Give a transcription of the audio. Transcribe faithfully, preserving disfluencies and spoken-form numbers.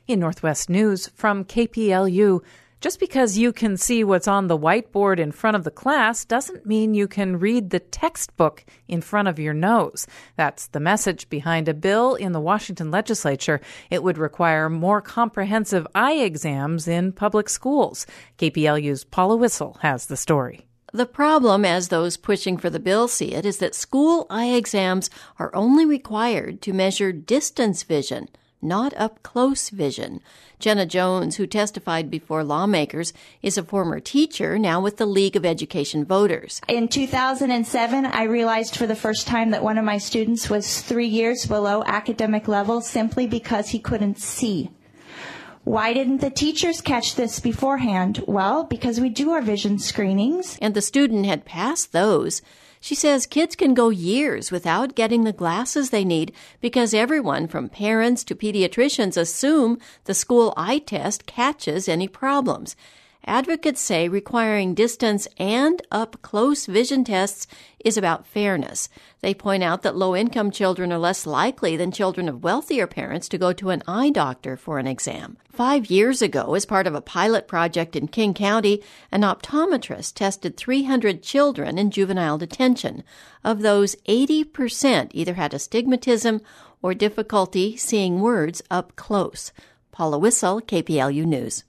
In Northwest News from K P L U, just because you can see what's on the whiteboard in front of the class doesn't mean you can read the textbook in front of your nose. That's the message behind a bill in the Washington legislature. It would require more comprehensive eye exams in public schools. K P L U's Paula Wissel has the story. The problem, as those pushing for the bill see it, is that school eye exams are only required to measure distance vision, not up-close vision. Jenna Jones, who testified before lawmakers, is a former teacher, now with the League of Education Voters. In two thousand seven, I realized for the first time that one of my students was three years below academic level simply because he couldn't see. Why didn't the teachers catch this beforehand? Well, because we do our vision screenings. And the student had passed those. She says kids can go years without getting the glasses they need because everyone from parents to pediatricians assume the school eye test catches any problems. Advocates say requiring distance and up-close vision tests is about fairness. They point out that low-income children are less likely than children of wealthier parents to go to an eye doctor for an exam. Five years ago, as part of a pilot project in King County, an optometrist tested three hundred children in juvenile detention. Of those, eighty percent either had astigmatism or difficulty seeing words up close. Paula Wissel, K P L U News.